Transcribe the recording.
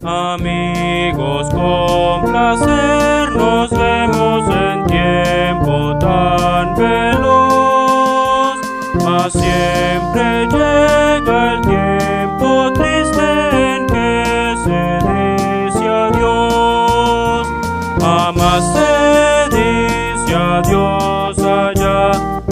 Amigos, con placer nos vemos en tiempo tan veloz, mas siempre llega el tiempo triste en que se dice adiós. Jamás se dice adiós allá